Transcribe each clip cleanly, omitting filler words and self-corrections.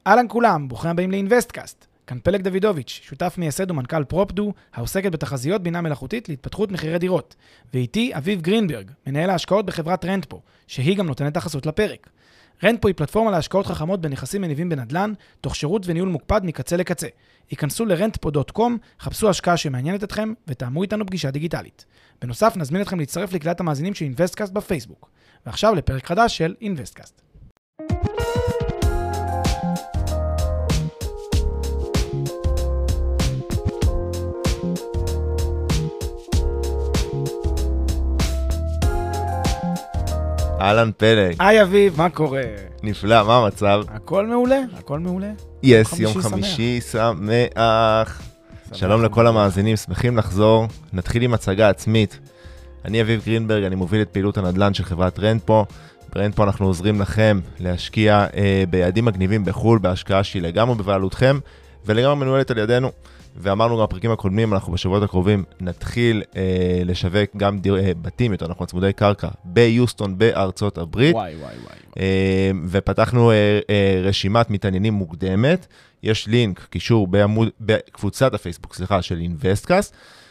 אהלן כולם, ברוכים הבאים לאינבסטקאסט. כאן פלג דוידוביץ', שותף מייסד ומנכ"ל פרופדו, העוסקת בתחזיות בינה מלאכותית להתפתחות מחירי דירות. ואיתי אביב גרינברג, מנהל ההשקעות בחברת רנטפו, שהיא גם נותנת החסות לפרק. רנטפו היא פלטפורמה להשקעות חכמות בנכסים מניבים בנדל"ן, תוך שירות וניהול מוקפד מקצה לקצה. היכנסו ל-rentpo.com, חפשו השקעה שמעניינת אתכם ותאמו איתנו פגישה דיגיטלית. בנוסף, נזמין אתכם להצטרף לקהילת המאזינים של אינבסטקאסט בפייסבוק. ועכשיו לפרק חדש של אינבסטקאסט. אהלן פלג. היי אביב, מה קורה? נפלא, מה המצב? הכל מעולה, הכל מעולה. יס, יום חמישי שמח. שלום לכל המאזינים, שמחים לחזור. נתחיל עם הצגה עצמית. אני אביב גרינברג, אני מוביל את פעילות הנדל"ן של חברת רנטפו. ברנטפו אנחנו עוזרים לכם להשקיע ביעדים מגניבים בחול, בהשקעה שהיא לגמרי בבעלותכם, ולגמרי מנוהלת על ידינו. ואמרנו גם בפרקים הקודמים, אנחנו בשבועות הקרובים נתחיל לשווק גם בתים, יותר נכון צמודי קרקע, ביוסטון בארצות הברית. וואי. ופתחנו רשימת מתעניינים מוקדמת. יש לינק, קישור בקבוצת הפייסבוק, של אינבסטקאסט.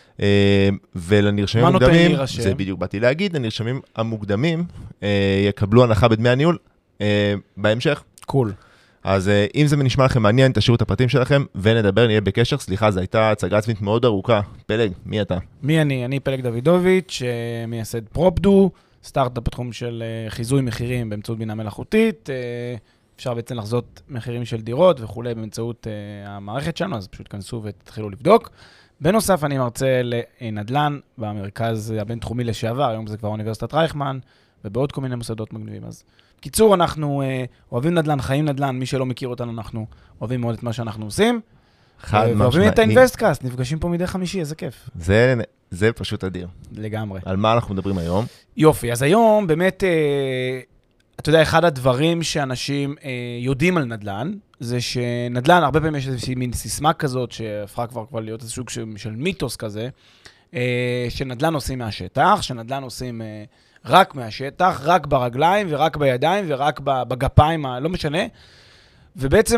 ולנרשמים המוקדמים, זה בדיוק באתי להגיד, הנרשמים המוקדמים יקבלו הנחה בדמי הניהול בהמשך. קול. אז אם זה נשמע לכם מעניין, תשאירו את הפרטים שלכם ונדבר, נהיה בקשר. סליחה, זו הייתה הצגה עצמית מאוד ארוכה. פלג, מי אתה? מי אני? אני פלג דוידוביץ', מייסד פרופדו, סטארט-אפ בתחום של חיזוי מחירים באמצעות בינה מלאכותית. אפשר בעצם לחזות מחירים של דירות וכולי באמצעות המערכת שלנו, אז פשוט כנסו ותתחילו לבדוק. בנוסף, אני מרצה לנדל"ן במרכז הבינתחומי לשעבר, היום זה כבר אוניברסיטת רייכמן, ובעוד כל מיני מוסדות מגניבים. אז קיצור, אנחנו אוהבים נדל"ן, חיים נדל"ן, מי שלא מכיר אותנו, אנחנו אוהבים מאוד את מה שאנחנו עושים. ואוהבים את האינבסטקאסט, נפגשים פה מדי חמישי, איזה כיף. זה פשוט אדיר. לגמרי. על מה אנחנו מדברים היום? יופי, אז היום באמת, אתה יודע, אחד הדברים שאנשים יודעים על נדל"ן, זה שנדל"ן, הרבה פעמים יש איזושהי מין סיסמה כזאת, שהפכה כבר להיות איזה סוג של מיתוס כזה, שנדל"ן עושים מהשטח, שנדל"ן עושים רק מהשטח, רק ברגליים ורק בידיים ורק בגפיים, לא משנה. ובעצם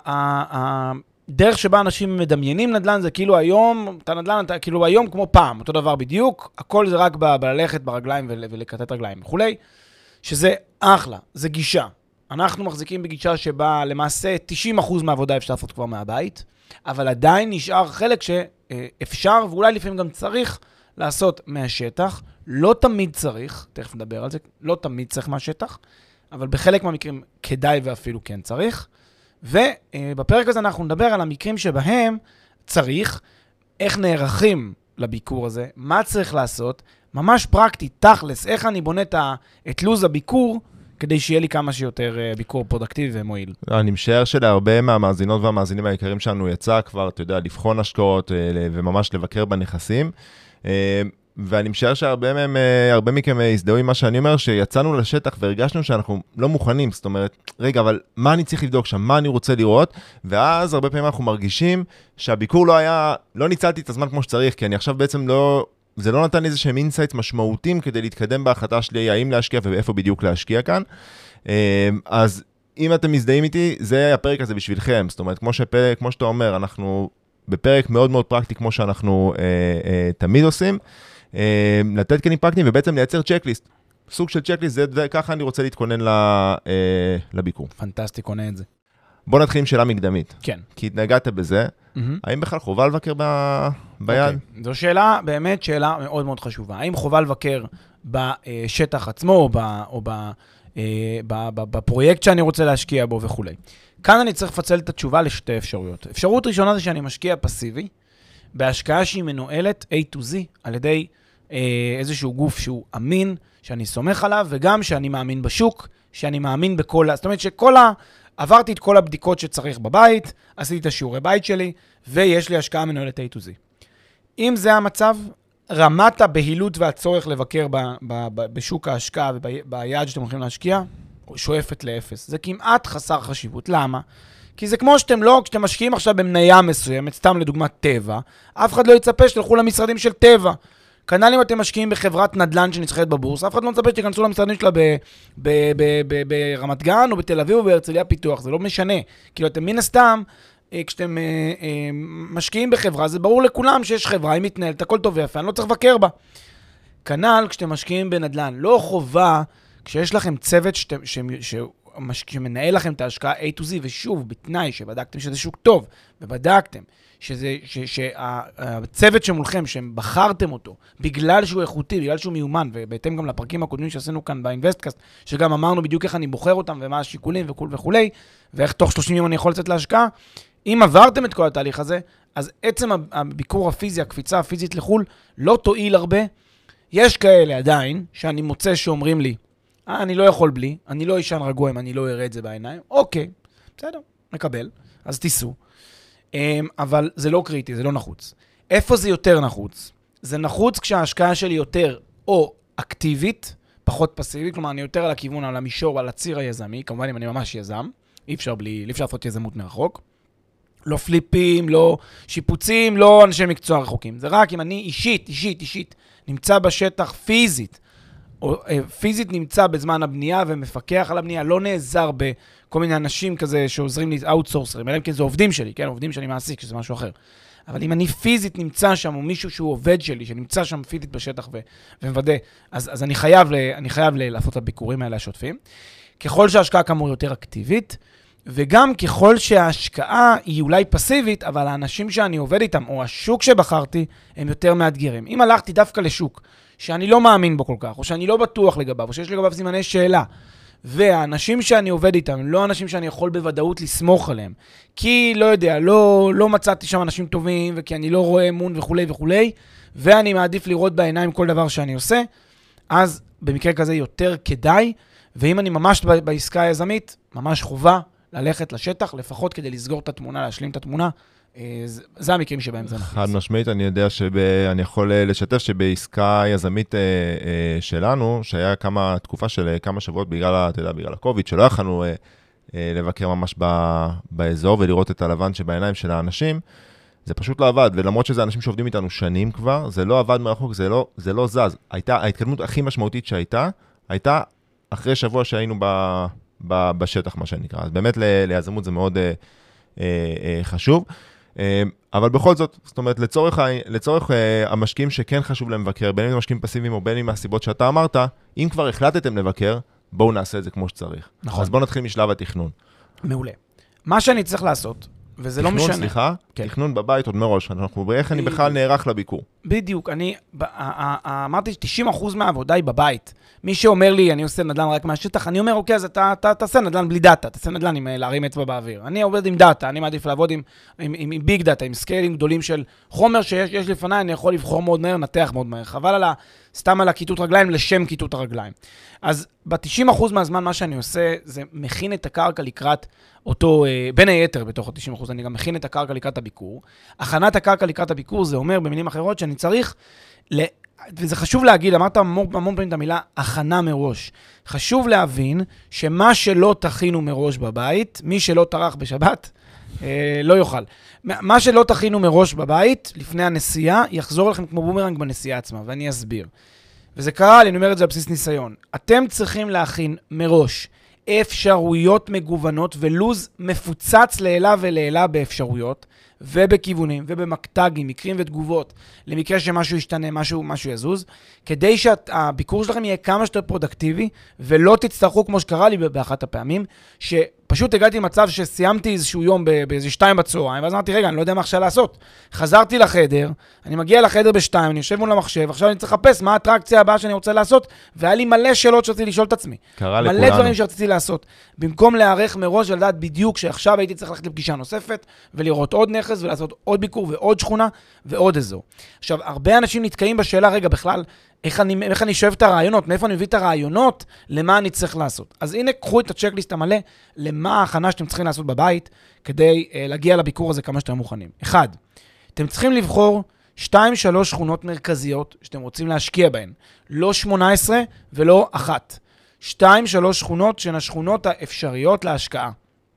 הדרך שבה אנשים מדמיינים נדל"ן זה כאילו היום, אתה נדל"ן, אתה כאילו היום כמו פעם, אותו דבר בדיוק, הכל זה רק בללכת ברגליים ולקטט רגליים וכולי, שזה אחלה, זה גישה. אנחנו מחזיקים בגישה שבה למעשה 90% מהעבודה אפשר לעשות כבר מהבית, אבל עדיין נשאר חלק שאפשר ואולי לפעמים גם צריך לעשות מהשטח. לא תמיד צריך, תכף נדבר על זה, לא תמיד צריך מהשטח, אבל בחלק מהמקרים כדאי ואפילו כן צריך. ובפרק הזה אנחנו נדבר על המקרים שבהם צריך, איך נערכים לביקור הזה, מה צריך לעשות, ממש פרקטי, תכלס, איך אני בונה את לוז הביקור, כדי שיהיה לי כמה שיותר ביקור פרודקטיבי ומועיל. אני משער שלהרבה מהמאזינות והמאזינים העיקריים שלנו יצא כבר, אתה יודע, לבחון השקעות וממש לבקר בנכסים. ואני משער שהרבה מכם הזדהו עם מה שאני אומר, שיצאנו לשטח והרגשנו שאנחנו לא מוכנים, זאת אומרת, רגע, אבל מה אני צריך לבדוק שם, מה אני רוצה לראות, ואז הרבה פעמים אנחנו מרגישים שהביקור לא ניצלתי את הזמן כמו שצריך, כי אני עכשיו בעצם זה לא נתן לי איזה שהם אינסייטס משמעותיים כדי להתקדם בהחלטה שלי, האם להשקיע ואיפה בדיוק להשקיע כאן. אז אם אתם מזדהים איתי, זה הפרק הזה בשבילכם, זאת אומרת, כמו שאתה אומר, אנחנו בפרק מאוד מאוד פרקטי, כמו שאנחנו תמיד עושים, לתת כלים פרקטיים ובעצם לייצר צ'קליסט. סוג של צ'קליסט, וככה אני רוצה להתכונן לביקור. פנטסטי, קונה את זה. בוא נתחיל עם שאלה מקדמית. כן. כי התנגעת בזה, האם בכלל חובה לבקר ביד? זו שאלה, באמת שאלה מאוד מאוד חשובה. האם חובה לבקר בשטח עצמו, או בפרויקט שאני רוצה להשקיע בו וכו'. כאן אני צריך לפצל את התשובה לשתי אפשרויות. אפשרות ראשונה זה שאני משקיע פסיבי, בהשקעה שהיא מנוהלת A to Z, על ידי איזשהו גוף שהוא אמין, שאני סומך עליו, וגם שאני מאמין בשוק, שאני מאמין זאת אומרת עברתי את כל הבדיקות שצריך בבית, עשיתי את השיעורי בית שלי, ויש לי השקעה מנוהלת A to Z. אם זה המצב, רמת הבהילות והצורך לבקר בשוק ההשקעה וביעד שאתם הולכים להשקיע, שואפת לאפס. זה כמעט חסר חשיבות. למה? כי זה כמו כשאתם משקיעים עכשיו במניה מסוימת, סתם לדוגמת טבע, אף אחד לא יצפה שתלכו למשרדים של טבע. כנ"ל אם אתם משקיעים בחברת נדל"ן שנצחית בבורסה, אף אחד לא מצפה שתיכנסו למשרדים שלה ברמת גן או בתל אביב או בהרצליה פיתוח, זה לא משנה. כאילו אתם מן הסתם, כשאתם משקיעים בחברה, זה ברור לכולם שיש חברה, היא מתנהלת, הכל טוב ויפה, אני לא צריך לבקר בה. כנ"ל כשאתם משקיעים בנדל"ן, לא חובה, כשיש לכם צוות שמנהל לכם את ההשקעה A to Z, ושוב, בתנאי שבדקתם שזה שוק טוב, ובדקתם שהצוות שמולכם, שבחרתם אותו, בגלל שהוא איכותי, בגלל שהוא מיומן, ובהתאם גם לפרקים הקודמים שעשינו כאן באינבסטקאסט, שגם אמרנו בדיוק איך אני בוחר אותם, ומה השיקולים וכו', ואיך תוך 30 יום אני יכול לצאת להשקעה, אם עברתם את כל התהליך הזה, אז עצם הביקור הפיזי, הקפיצה הפיזית לחול, לא תועיל הרבה. יש כאלה עדיין, שאני מוצא שאומרים לי, אני לא יכול בלי, אני לא אישן רגוע אם אני לא אראה את זה בעיניים. אוקיי, בסדר, מקבל, אז תיסו. אבל זה לא קריטי, זה לא נחוץ. איפה זה יותר נחוץ? זה נחוץ כשההשקעה שלי יותר או אקטיבית, פחות פסיבית, כלומר אני יותר על הכיוון, על המישור, על הציר היזמי, כמובן אם אני ממש יזם, אי אפשר לעשות יזמות מרחוק. לא פליפים, לא שיפוצים, לא אנשי מקצוע רחוקים. זה רק אם אני אישית, נמצא בשטח פיזית, או פיזית נמצא בזמן הבנייה ומפקח על הבנייה, לא נעזר בכל מיני אנשים כזה שעוזרים לי, אאוטסורסרים, אלא אם כן זה עובדים שלי, כן, עובדים שאני מעסיק, שזה משהו אחר. אבל אם אני פיזית נמצא שם, או מישהו שהוא עובד שלי, שנמצא שם פיזית בשטח ומוודא, אז אני חייב לעשות את הביקורים האלה השוטפים. ככל שההשקעה כאמור יותר אקטיבית, וגם ככל שההשקעה היא אולי פסיבית, אבל האנשים שאני עובד איתם, או השוק שבחרתי, הם יותר מאתגרים. אם הלכתי דווקא לשוק, שאני לא מאמין בו כל כך, או שאני לא בטוח לגביו, או שיש לגביו סימני שאלה, והאנשים שאני עובד איתם, לא אנשים שאני יכול בוודאות לסמוך עליהם, כי לא יודע, לא מצאתי שם אנשים טובים, וכי אני לא רואה אמון וכו', ואני מעדיף לראות בעיניים כל דבר שאני עושה, אז במקרה כזה יותר כדאי, ואם אני ממש בעסקה היזמית, ממש חובה ללכת לשטח, לפחות כדי לסגור את התמונה, להשלים את התמונה, זה המקרים שבהם זה נחוץ. חד משמעית, אני יודע שאני יכול לשתף שבעסקה יזמית שלנו, שהיה תקופה של כמה שבועות בגלל הקוביד, שלא יכלנו לבקר ממש באזור ולראות את הלבן שבעיניים של האנשים, זה פשוט לא עבד, ולמרות שזה אנשים שעובדים איתנו שנים כבר, זה לא עבד מרחוק, זה לא זז. ההתקדמות הכי משמעותית הייתה אחרי שבוע שהיינו בשטח, מה שנקרא. אז באמת ליזמות זה מאוד חשוב. אבל בכל זאת, זאת אומרת, לצורך המשקיעים שכן חשוב להם לבקר, בין אם הם משקיעים פסיביים או בין אם מהסיבות שאתה אמרת, אם כבר החלטתם לבקר, בואו נעשה את זה כמו שצריך. נכון. אז בואו נתחיל משלב התכנון. מעולה. מה שאני צריך לעשות, וזה לא משנה. סליחה? כן. תכנון בבית עוד מראש. איך אני בכלל נערך לביקור? בדיוק. אמרתי 90% מהעבודה היא בבית. מי שאומר לי, אני עושה נדל"ן רק מהשטח, אני אומר, אוקיי, אז אתה תעשה נדל"ן בלי דאטה, תעשה נדל"ן עם להרים אצבע באוויר. אני עובד עם דאטה, אני מעדיף לעבוד עם ביג דאטה, עם סקיילים גדולים של חומר שיש לפניי, אני יכול לבחור מאוד מהר, נתח מאוד מהר. חבל סתם על הכיתות רגליים, לשם כיתות הרגליים. אז ב-90% מהזמן מה שאני עושה, זה מכין את הקרקע לקראת אותו, בין היתר בתוך ה-90%, אני גם מכין את הקרקע לקראת הביקור. הכנת הקרקע לקראת הביקור, זה אומר במילים אחרות שאני צריך, וזה חשוב להגיד, אמרת המון פעמים את המילה הכנה מראש. חשוב להבין שמה שלא תכינו מראש בבית, מי שלא טרח בשבת, לא יוכל. מה שלא תכינו מראש בבית, לפני הנסיעה, יחזור לכם כמו בומרנג בנסיעה עצמה, ואני אסביר. וזה קרה לי, אני אומר את זה על בסיס ניסיון. אתם צריכים להכין מראש אפשרויות מגוונות ולוז מפוצץ לעילה ולעילה באפשרויות ובכיוונים ובמקטגים, מקרים ותגובות, למקרה שמשהו ישתנה, משהו יזוז, כדי שהביקור שלכם יהיה כמה שיותר פרודקטיבי, ולא תצטרכו, כמו שקרה לי באחת הפעמים, שפשוט הגעתי למצב שסיימתי איזשהו יום באיזה 2 בצהריים, ואז אמרתי, רגע, אני לא יודע מה עכשיו לעשות. חזרתי לחדר, אני מגיע לחדר ב2, אני יושב מול המחשב, עכשיו אני צריך לחפש מה האטרקציה הבאה שאני רוצה לעשות, והיה לי מלא שאלות שרציתי לשאול את עצמי. מלא דברים שרציתי לעשות. במקום להיערך מראש ולדעת בדיוק שעכשיו הייתי צריך ללכת לפגישה נוספת, ולראות עוד נכס, ולעשות עוד ביקור ועוד שכונה ועוד אזור. עכשיו, הרבה אנשים נתקעים בשאלה, רגע, בכלל, איך אני שואב את הרעיונות, מאיפה אני מביא את הרעיונות, למה אני צריך לעשות. אז הנה, קחו את הצ'קליסט המלא, למה ההכנה שאתם צריכים לעשות בבית, כדי להגיע לביקור הזה כמה שאתם מוכנים. 1, אתם צריכים לבחור 2-3 שכונות מרכזיות שאתם רוצים להשקיע בהן. לא 18 ולא 1. 2-3 שכונות שהן השכונות האפשריות להשקעה.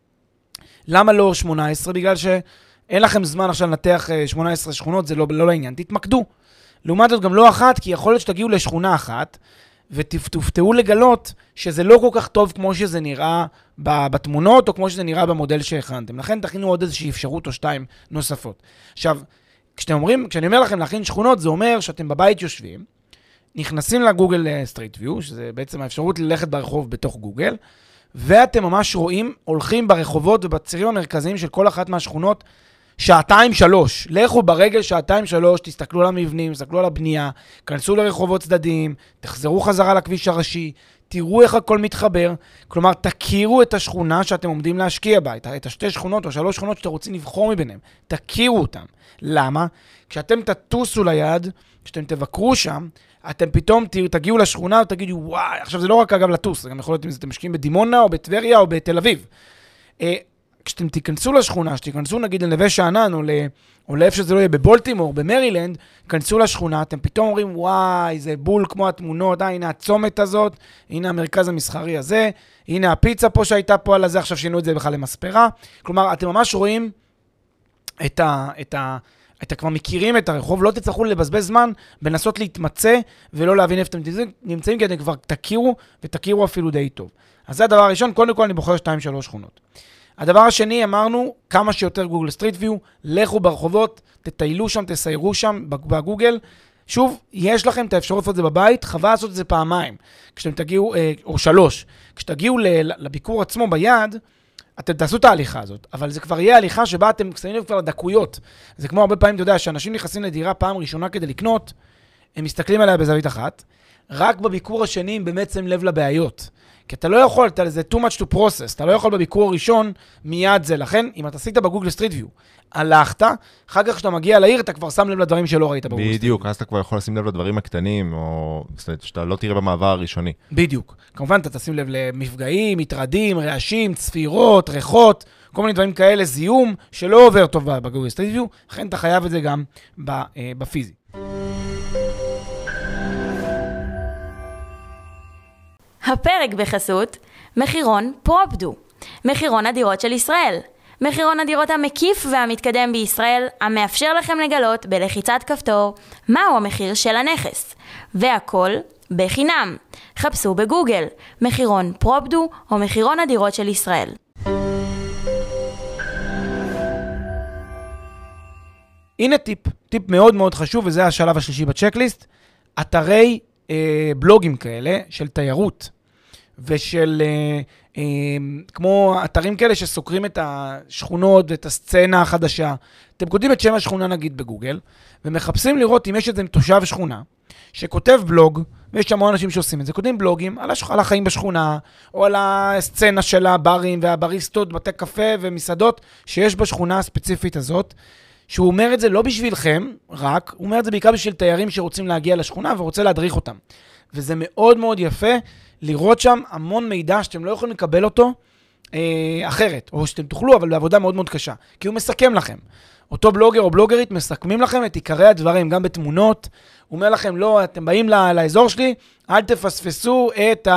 למה לא 18? בגלל שאין לכם זמן עכשיו לנתח 18 שכונות, זה לא לעניין. תתמקדו. לעומת זאת גם לא אחת, כי יכול להיות שתגיעו לשכונה אחת, ותופתעו לגלות שזה לא כל כך טוב כמו שזה נראה בתמונות, או כמו שזה נראה במודל שהכנתם. לכן תכינו עוד איזושהי אפשרות או שתיים נוספות. עכשיו, כשאני אומר לכם להכין שכונות, זה אומר שאתם בבית יושבים, נכנסים לגוגל סטריט ויו, שזה בעצם האפשרות ללכת ברחוב בתוך גוגל, ואתם ממש רואים, הולכים ברחובות ובצירים המרכזיים של כל אחת מהשכונות, 2-3. לכו ברגל 2-3, תסתכלו על המבנים, תסתכלו על הבנייה, כנסו לרחובות צדדיים, תחזרו חזרה לכביש הראשי, תראו איך הכל מתחבר, כלומר, תכירו את השכונה שאתם עומדים להשקיע בה, את השתי שכונות או 3 שכונות שאתם רוצים לבחור מביניהם, תכירו אותם. למה? כשאתם תטוסו ליד, כשאתם תבקרו שם, אתם פתאום תגיעו לשכונה ותגידו, וואי, עכשיו זה לא רק אגב לטוס, זה גם יכול להיות אם אתם משקיעים בדימונה או בטבריה או בתל אביב. כשאתם תיכנסו לשכונה, שתיכנסו נגיד לנווה שאנן או לאיפה שזה לא יהיה בבולטימור, במרילנד, כנסו לשכונה, אתם פתאום אומרים, וואי, זה בול כמו התמונות, הנה הצומת הזאת, הנה המרכז המסחרי הזה, הנה הפיצה פה שהייתה פה על הזה, עכשיו שינו את זה בכלל למספרה. כלומר, אתם ממש רואים אתם כבר מכירים את הרחוב, לא תצטרכו לבזבז זמן בנסות להתמצא ולא להבין איפה אתם נמצאים, כי אתם כבר תכירו אפילו די טוב. אז זה הדבר הראשון, קודם כל אני בוחר 2-3 שכונות. הדבר השני, אמרנו, כמה שיותר גוגל סטריט ויו, לכו ברחובות, תטיילו שם, תסיירו שם בגוגל. שוב, יש לכם את האפשרות לעשות את זה בבית, חבל לעשות את זה פעמיים. כשאתם תגיעו, או 3, כשתגיעו לביקור עצמו ביד, אתם תעשו את ההליכה הזאת, אבל זה כבר יהיה הליכה שבה אתם שמים לב כבר לדקויות. זה כמו הרבה פעמים, אתה יודע, שאנשים נכנסים לדירה פעם ראשונה כדי לקנות, הם מסתכלים עליה בזווית אחת, רק בביקור השני הם באמת שמים לב לבעיות. כי אתה לא יכול, זה too much to process, אתה לא יכול בביקור הראשון מיד זה. לכן, אם אתה עשית בגוגל סטריט ויו, הלכת, אחר כך כשאתה מגיע לעיר, אתה כבר שם לב לדברים שלא ראית בגוגל סטריט ויו. בדיוק, אז אתה כבר יכול לשים לב לדברים הקטנים, או שאתה לא תראה במעבר הראשוני. בדיוק. כמובן, אתה תשים לב למפגעים, מטרדים, רעשים, צפירות, ריחות, כל מיני דברים כאלה, זיהום, שלא עובר טוב בגוגל סטריט ויו, לכן אתה חייב את זה גם בפיזי. הפרק בחסות מחירון פרופדו, מחירון הדירות של ישראל. מחירון הדירות המקיף והמתקדם בישראל, המאפשר לכם לגלות בלחיצת כפתור מהו המחיר של הנכס. והכל בחינם. חפשו בגוגל, מחירון פרופדו או מחירון הדירות של ישראל. הנה טיפ מאוד מאוד חשוב, וזה השלב השלישי בצ'קליסט, אתרי בלוגים כאלה של תיירות, ושל כמו אתרים כאלה שסוקרים את השכונות ואת הסצנה החדשה. אתם כותבים את שם השכונה נגיד בגוגל, ומחפשים לראות אם יש איזה תושב שכונה, שכותב בלוג, ויש שם אנשים שעושים את זה, כותבים בלוגים על החיים בשכונה, או על הסצנה של הברים והבריסטות, בתי קפה ומסעדות, שיש בשכונה הספציפית הזאת, שהוא אומר את זה לא בשבילכם, רק, הוא אומר את זה בעיקר בשביל תיירים שרוצים להגיע לשכונה ורוצה להדריך אותם. וזה מאוד מאוד יפה לראות שם המון מידע שאתם לא יכולים לקבל אותו אחרת, או שאתם תוכלו, אבל בעבודה מאוד מאוד קשה, כי הוא מסכם לכם. אותו בלוגר או בלוגרית מסכמים לכם את עיקרי הדברים, גם בתמונות. הוא אומר לכם, לא, אתם באים לאזור שלי, אל תפספסו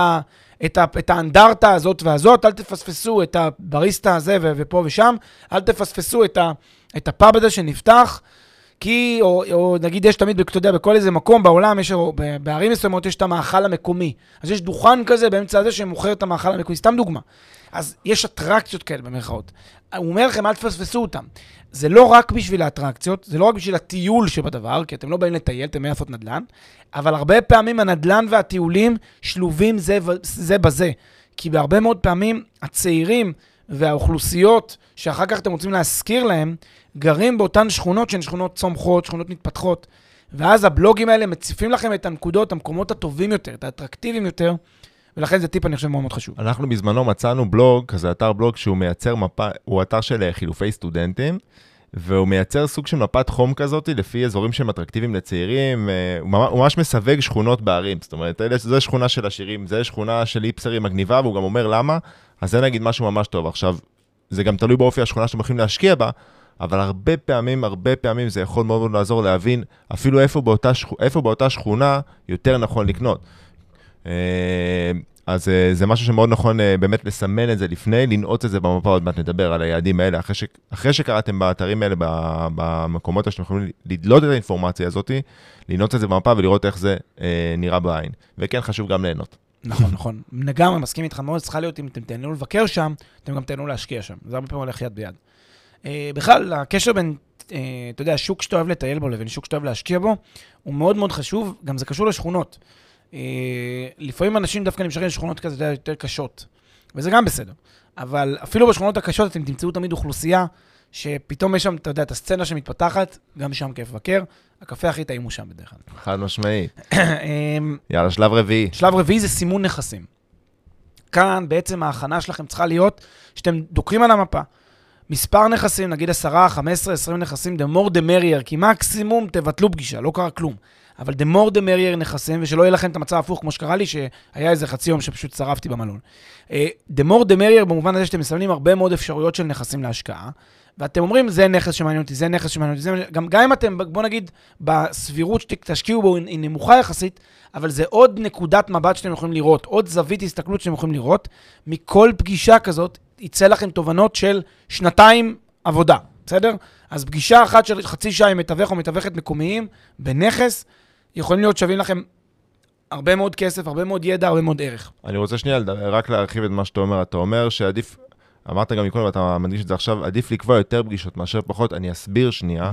את האנדרטה הזאת והזאת, אל תפספסו את הבריסטה הזה ופה ושם, אל תפספסו את הפאב הזה שנפתח, כי, או נגיד יש תמיד, אתה יודע, בכל איזה מקום בעולם, בערים מסוימות יש את המאכל המקומי. אז יש דוכן כזה באמצע הזה שמוכר את המאכל המקומי, סתם דוגמה. אז יש אטרקציות כאלה במרכאות. הוא אומר לכם, אל תפספסו אותם. זה לא רק בשביל האטרקציות, זה לא רק בשביל הטיול שבדבר, כי אתם לא באים לטייל, אתם לעשות נדל"ן, אבל הרבה פעמים הנדל"ן והטיולים שלובים זה בזה. כי בהרבה מאוד פעמים הצעירים והאוכלוסיות שאחר כך אתם רוצים להזכיר להם, גרים באותן שכונות שהן שכונות צומחות, שכונות מתפתחות, ואז הבלוגים האלה מציפים לכם את הנקודות, המקומות הטובים יותר, את האטרקטיביים יותר, ולכן זה טיפ אני חושב מאוד מאוד חשוב. אנחנו בזמנו מצאנו בלוג, כזה אתר בלוג שהוא מייצר מפה, הוא אתר של חילופי סטודנטים, והוא מייצר סוג של מפת חום כזאת, לפי אזורים שהם אטרקטיביים לצעירים, הוא ממש מסווג שכונות בערים, זאת אומרת, זו שכונה של עשירים, זו שכונה של היפסרים מגניבה, והוא גם אומר למה, אז זה נגיד משהו ממש טוב. עכשיו, זה גם תלוי באופי השכונה שאתם הולכים להשקיע בה, אבל הרבה פעמים זה יכול מאוד מאוד לעזור להבין אפילו איפה באותה שכונה יותר נכון לקנות. אז זה משהו שמאוד נכון באמת לסמן את זה לפני, לנעוץ את זה במפה, עוד מעט נדבר על היעדים האלה, אחרי שקראתם באתרים האלה, במקומות שאתם יכולים לדלות את האינפורמציה הזאת, לנעוץ את זה במפה ולראות איך זה נראה בעין. וכן חשוב גם ליהנות. נכון, נכון. לגמרי, מסכים איתך מאוד, צריכה להיות, אם אתם תהנו לבקר שם, אתם גם תהנו להשקיע שם. זה הרבה פעמים הולך יד ביד. בכלל, הקשר בין, אתה יודע, שוק שאתה אוהב לטייל בו לבין שוק שאתה אוהב להשקיע בו, הוא מאוד מאוד חשוב, גם זה קשור לשכונות. לפעמים אנשים דווקא נמשכים לשכונות כזה יותר קשות, וזה גם בסדר. אבל אפילו בשכונות הקשות אתם תמצאו תמיד אוכלוסייה, שפתאום יש שם, אתה יודע, את הסצנה שמתפתחת, גם שם כיף לבקר, הקפה הכי טעים הוא שם בדרך כלל. חד משמעי. יאללה, שלב רביעי. שלב רביעי זה סימון נכסים. כאן בעצם ההכנה שלכם צריכה להיות שאתם דוקרים על המפה. מספר נכסים, נגיד 10, 15, 20 נכסים, the more the merrier, כי מקסימום תבטלו פגישה, לא קרה כלום. אבל the more the merrier נכסים, ושלא יהיה לכם את המצב הפוך, כמו שקרה לי, שהיה איזה חצי יום שפשוט שרפתי במלון. the more the merrier, במובן הזה שאתם מסמנים הרבה מאוד אפשרויות של נכסים להשקעה, ואתם אומרים, זה נכס שמעניין אותי, זה נכס שמעניין אותי, גם אם אתם, בוא נגיד, בסבירות שתשקיעו בו, היא נמוכה יחסית, אבל זה עוד נקודת מבט שאתם יכולים לראות, עוד זווית הסתכלות שאתם יכולים לראות, מכל פגישה כזאת, יצא לכם תובנות של 2 עבודה, בסדר? אז פגישה אחת של חצי שעה עם מתווך או מתווכת מקומיים בנכס, יכולים להיות שווים לכם הרבה מאוד כסף, הרבה מאוד ידע, הרבה מאוד ערך. אני רוצה שנייה רק להרחיב את מה שאתה אומר. אתה אומר שעדיף, אמרת גם מקודם, ואתה מדגיש את זה עכשיו, עדיף לקבוע יותר פגישות מאשר פחות. אני אסביר שנייה.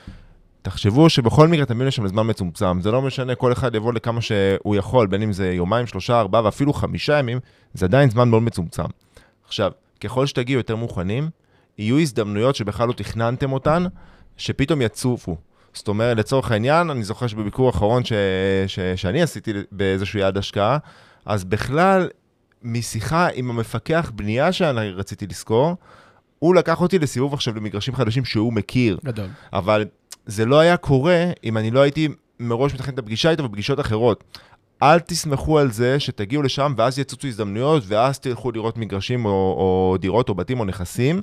תחשבו שבכל מקרה תמיד יש שם לזמן מצומצם. זה לא משנה, כל אחד יבוא לכמה שהוא יכול, בין אם זה יומיים, 3, 4 ואפילו 5 ימים, זה עדיין זמן מאוד מצומצם. עכשיו, ככל שתגיעו יותר מוכנים, יהיו הזדמנויות שבכלל לא תכננתם אותן, שפתאום יצופו. זאת אומרת, לצורך העניין, אני זוכר שבביקור האחרון שאני עשיתי באיזשהו יעד השקעה, אז בכלל, משיחה עם המפקח בנייה שאני רציתי לזכור, הוא לקח אותי לסיבוב עכשיו למגרשים חדשים שהוא מכיר. גדול. אבל זה לא היה קורה אם אני לא הייתי מראש מתכנן את הפגישה איתו בפגישות אחרות. אל תסמכו על זה שתגיעו לשם ואז יצוצו הזדמנויות, ואז תלכו לראות מגרשים או דירות או בתים או נכסים,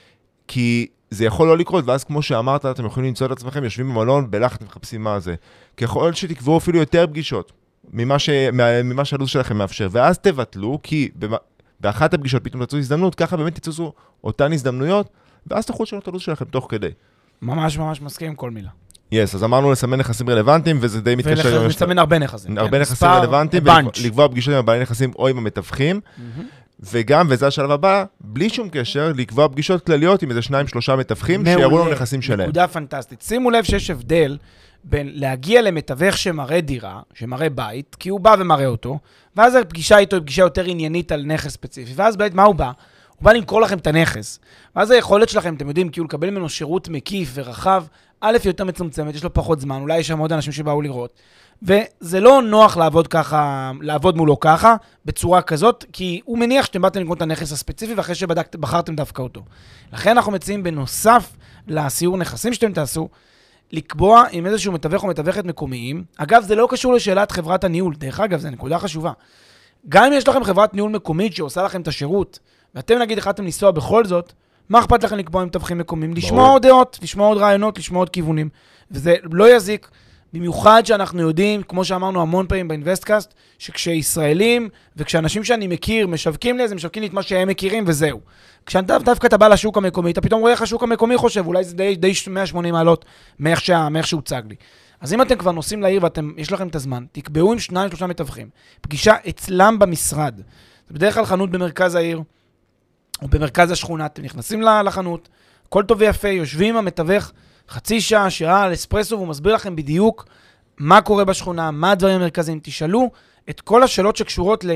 כי זה יכול לא לקרות, ואז כמו שאמרת, אתם יכולים למצוא את עצמכם, יושבים במלון, בלחץ מחפשים מה זה. ככל שתקבעו אפילו יותר פגישות, ממה שהלו"ז שלכם מאפשר, ואז תבטלו, כי באחת הפגישות פתאום תצאו הזדמנות, ככה באמת תצאו אותן הזדמנויות, ואז תוכלו לשנות את הלו"ז שלכם תוך כדי. ממש ממש מסכים עם כל מילה. אז אמרנו לסמן נכסים רלוונטיים, וזה די מתקשר. ולסמן הרבה נכסים. הרבה נכסים רלוונטיים, ולקבוע פגישות עם הבעלי נכסים או עם המתווכים, וגם, וזה השלב הבא, בלי שום קשר, לקבוע פגישות כלליות עם איזה 2-3 מתווכים, שיראו לנו נכסים שלהם. נקודה פנטסטית. שימו לב שיש הבדל בין להגיע למתווך שמראה דירה, שמראה בית, כי הוא בא ומראה אותו, ואז הפגישה איתו היא פגישה יותר עניינית על נכס ספציפי, ואז באמת מה הוא בא? הוא בא למכור לכם את הנכס. ואז היכולת שלכם, אתם יודעים, כאילו לקבל ממנו שירות מקיף ורחב, א' יותר מצומצמת, יש לו פחות זמן, אולי יש שם עוד אנשים שבאו לראות. וזה לא נוח לעבוד ככה, לעבוד מולו ככה, בצורה כזאת, כי הוא מניח שאתם באתם לקנות את הנכס הספציפי, ואחרי שבחרתם דווקא אותו. לכן אנחנו מציעים בנוסף לסיור נכסים שאתם תעשו, לקבוע עם איזשהו מתווך או מתווכת מקומיים. אגב, זה לא קשור לשאלת חברת הניהול. דרך אגב, זו נקודה חשובה. גם אם יש לכם חברת ניהול מקומית שעושה לכם את השירות, ואתם נגיד החלטתם לנסוע בכל זאת, מה אכפת לכם לקבוע עם מתווכים מקומיים? לשמוע עוד דעות, לשמוע עוד רעיונות, לשמוע עוד כיוונים. וזה לא יזיק, במיוחד שאנחנו יודעים, כמו שאמרנו המון פעמים באינבסטקאסט, שכשישראלים וכשאנשים שאני מכיר משווקים לי, אז הם משווקים לי את מה שהם מכירים וזהו. כשדווקא אתה בא לשוק המקומי, אתה פתאום רואה איך השוק המקומי חושב, אולי זה די 180 מעלות מאיך שהוצג לי. אז אם אתם כבר נוסעים לעיר ויש לכם את הזמן, תקבעו עם 2-3 מתווכים. פגישה אצלם במשרד. זה בדרך כלל חנות במרכז העיר, או במרכז השכונה, אתם נכנסים לחנות, הכל טוב ויפה, יושבים עם המתווך חצי שעה על אספרסו, והוא מסביר לכם בדיוק מה קורה בשכונה, מה הדברים המרכזיים. תשאלו את כל השאלות שקשורות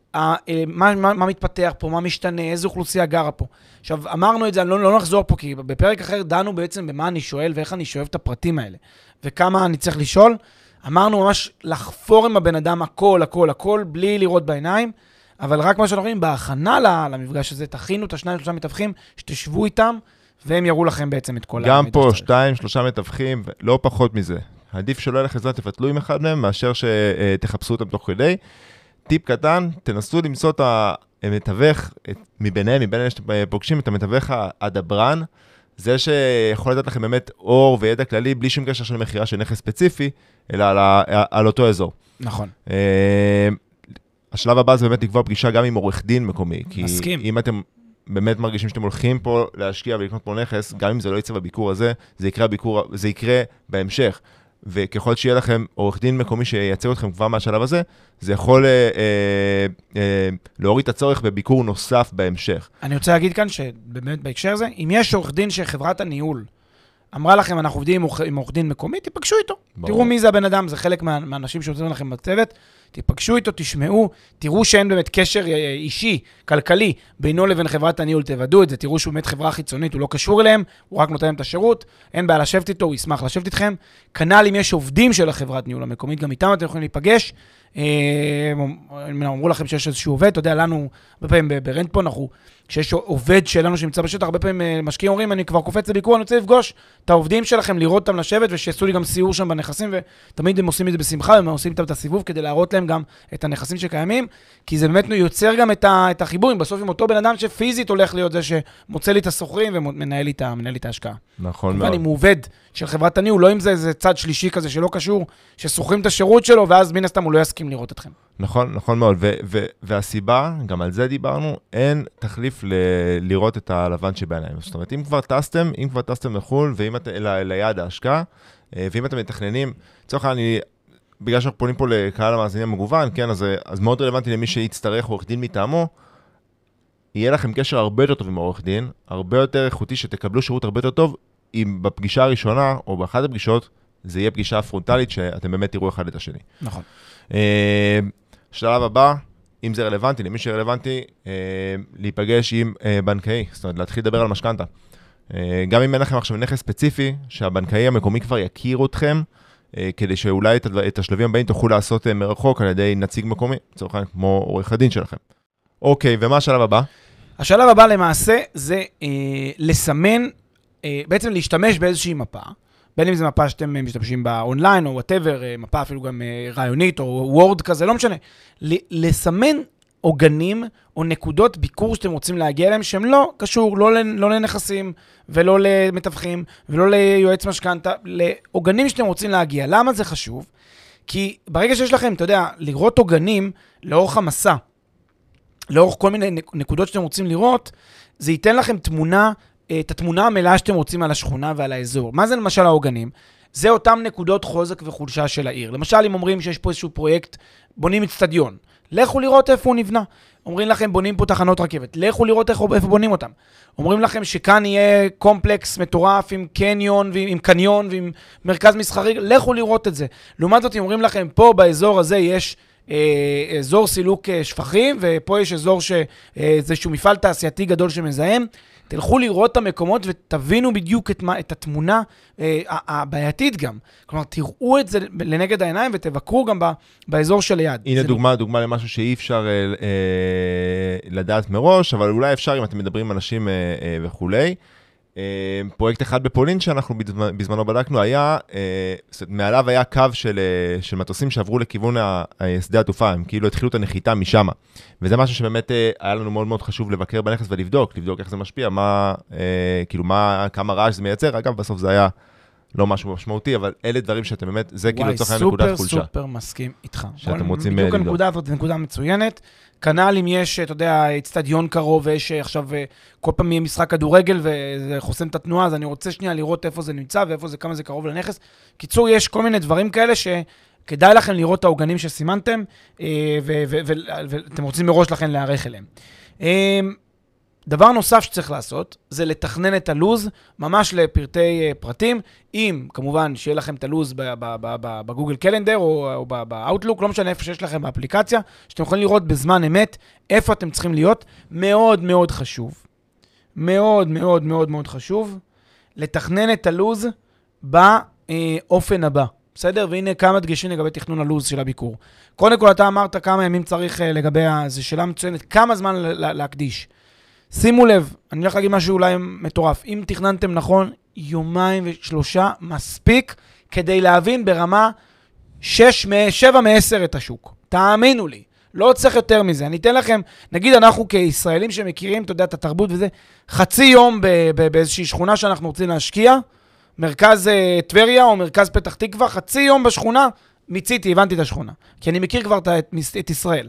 מה מתפתח פה, מה משתנה, איזו אוכלוסייה גרה פה. עכשיו, אמרנו את זה, אני לא נחזור פה, כי בפרק אחר דנו בעצם במה אני שואל, ואיך אני שואב את הפרטים האלה, וכמה אני צריך לשאול. אמרנו ממש לחפור עם הבן אדם הכל, בלי לראות בעיניים, אבל רק מה שאנחנו רואים, בהכנה למפגש הזה, תכינו את 2-3 מתווכים, שתשבו איתם, והם יראו לכם בעצם את כל גם פה 2-3 מתווכים, לא פחות מזה. עדיף שלא ילך עזרה, תפתלו עם אחד מהם, מאשר שתחפשו אותם תוך כדי. טיפ קטן, תנסו למצוא את המתווך, מבין שאתם פוגשים את המתווך הדברן, זה שיכול לדעת לכם באמת אור וידע כללי, בלי שום קשר של מחירה של נכס ספציפי, אלא על אותו אזור. נכון. השלב הבא זה באמת לקבוע פגישה גם עם עורך דין מקומי. מסכים. כי אם אתם באמת מרגישים שאתם הולכים פה להשקיע ולקנות פה נכס, גם אם זה לא יצא בביקור הזה, זה יקרה בהמשך. וככל שיהיה לכם עורך דין מקומי שייצג אתכם כבר מהשלב הזה, זה יכול להוריד את הצורך בביקור נוסף בהמשך. אני רוצה להגיד כאן שבאמת בהקשר הזה, אם יש עורך דין שחברת הניהול אמרה לכם, אנחנו עובדים עם עורך דין מקומי, תיפגשו איתו. תראו מי זה הבן אדם, זה חלק מהאנשים שעושים לכם בצוות, תיפגשו איתו, תשמעו, תראו שאין באמת קשר אישי, כלכלי, בינו לבין חברת הניהול, תוודאו את זה, תראו שהוא באמת חברה חיצונית, הוא לא קשור אליהם, הוא רק נותן להם את השירות, אין בעיה לשבת איתו, הוא ישמח לשבת איתכם. כנ"ל אם יש עובדים של החברת ניהול המקומית, גם איתם אתם יכולים להיפגש. אמרו לכם שיש איזשהו עובד, אתה יודע, לנו, הרבה פעמים ברנט פה, כשיש עובד שלנו שנמצא בשטח, הרבה פעמים משקיעים אומרים, אני כבר קופץ לביקור, אני רוצה לפגוש את העובדים שלכם, לראות אותם לשבת, ושיעשו לי גם סיור שם בנכסים, ותמיד הם עושים את זה בשמחה, הם עושים את הסיבוב כדי להראות להם גם את הנכסים שקיימים, כי זה באמת יוצר גם את החיבור, בסוף עם אותו בן אדם שפיזית הולך להיות זה שמוצא לי את הסוחרים ומנהל לי את ההשקעה. נכון מאוד. אם הוא עובד של חברת הניהול, לא אם זה איזה צד שלישי כזה שלא קשור, שסוחרים את השירות שלו, ואז מן הסתם הוא לא יסכים לראות אתכם. נכון, נכון מאוד. והסיבה, גם על זה דיברנו, אין תחליף לראות את הלבן שבעיניים. זאת אומרת, אם כבר טסתם לחול, ואם אתם ליד ההשקעה, ואם אתם מתכננים, צורך בגלל שאנחנו פונים פה לקהל המאזינים המגוון, כן, אז מאוד רלוונטי למי שיצטרך עורך דין מטעמו, יהיה לכם קשר הרבה יותר טוב עם עורך דין, הרבה יותר איכותי, שתקבלו שירות הרבה יותר טוב, אם בפגישה הראשונה, או באחת הפגישות, זה יהיה פגישה פרונטלית, שאתם באמת תראו אחד את השני. נכון. שלב הבא, אם זה רלוונטי, למי שרלוונטי, להיפגש עם בנקאי, זאת אומרת, להתחיל לדבר על משכנתה. גם אם אין לכם עכשיו נכס ספציפי, שהבנקאי המקומי כבר יכיר אתכם, כדי שאולי את השלבים הבאים תוכלו לעשות מרחוק על ידי נציג מקומי, לצורך העניין, כמו עורך הדין שלכם. אוקיי, ומה השלב הבא? השלב הבא למעשה זה לסמן, בעצם להשתמש באיזושהי מפה, בין אם זו מפה שאתם משתמשים בה אונליין או whatever, מפה אפילו גם רעיונית או וורד כזה, לא משנה. לסמן עוגנים או נקודות ביקור שאתם רוצים להגיע אליהם, שהם לא קשור, לא לנכסים ולא למתווכים ולא ליועץ משכנתה, לעוגנים שאתם רוצים להגיע. למה זה חשוב? כי ברגע שיש לכם, אתה יודע, לראות עוגנים לאורך המסע, לאורך כל מיני נקודות שאתם רוצים לראות, זה ייתן לכם את התמונה המלאה שאתם רוצים על השכונה ועל האזור. מה זה למשל העוגנים? זה אותם נקודות חוזק וחולשה של העיר. למשל, אם אומרים שיש פה איזשהו פרויקט, בונים אצטדיון. לכו לראות איפה הוא נבנה. אומרים לכם, בונים פה תחנות רכבת. לכו לראות איפה בונים אותם. אומרים לכם שכאן יהיה קומפלקס מטורף עם קניון ועם מרכז מסחרי. לכו לראות את זה. לעומת זאת, אם אומרים לכם, פה באזור הזה יש אזור סילוק שפכים, ופה יש אזור זה איזשהו מפעל תעשייתי גדול שמזהם, תלכו לראות את המקומות ותבינו בדיוק את התמונה הבעייתית גם. כלומר, תראו את זה לנגד העיניים ותבקרו גם באזור שליד. הנה דוגמה למשהו שאי אפשר לדעת מראש, אבל אולי אפשר אם אתם מדברים עם אנשים וכולי. פרויקט אחד בפולין שאנחנו בזמנו בדקנו היה, מעליו היה קו של מטוסים שעברו לכיוון שדה התעופה, הם כאילו התחילו את הנחיתה משם. וזה משהו שבאמת היה לנו מאוד מאוד חשוב לבקר בנכס ולבדוק איך זה משפיע, כמה רעש זה מייצר. אגב, בסוף זה היה לא משהו משמעותי, אבל אלה דברים שאתם באמת, זה כאילו צריך היה נקודת חולשה. סופר מסכים איתך. שאתם רוצים לבדוק. בדיוק הנקודה הזאת, נקודה מצוינת. כנ"ל אם יש, אתה יודע, אצטדיון קרוב, ויש עכשיו כל פעם יהיה משחק כדורגל, וזה חוסם את התנועה, אז אני רוצה שנייה לראות איפה זה נמצא, כמה זה קרוב לנכס. קיצור, יש כל מיני דברים כאלה שכדאי לכם לראות את העוגנים שסימנתם, ואתם רוצים מראש לכם להיערך אליהם. דבר נוסף שצריך לעשות, זה לתכנן את הלוז, ממש לפרטי פרטים, אם כמובן שיהיה לכם את הלוז בגוגל קלנדר או באוטלוק, לא משנה איפה שיש לכם באפליקציה, שאתם יכולים לראות בזמן אמת איפה אתם צריכים להיות. מאוד מאוד חשוב, מאוד מאוד מאוד מאוד חשוב, לתכנן את הלוז באופן הבא. בסדר? והנה כמה דגשים לגבי תכנון הלוז של הביקור. קודם כל אתה אמרת כמה ימים צריך לגבי, זו שאלה מצוינת, כמה זמן להקדיש. שימו לב, אני הולך להגיד משהו אולי מטורף. אם תכננתם נכון, 2-3 מספיק כדי להבין ברמה 7 מ-10 את השוק. תאמינו לי, לא צריך יותר מזה. אני אתן לכם, נגיד אנחנו כישראלים שמכירים, אתה יודע, את התרבות וזה, חצי יום באיזושהי שכונה שאנחנו רוצים להשקיע, מרכז טבריה או מרכז פתח תקווה, חצי יום בשכונה, מיציתי, הבנתי את השכונה. כי אני מכיר כבר את ישראל.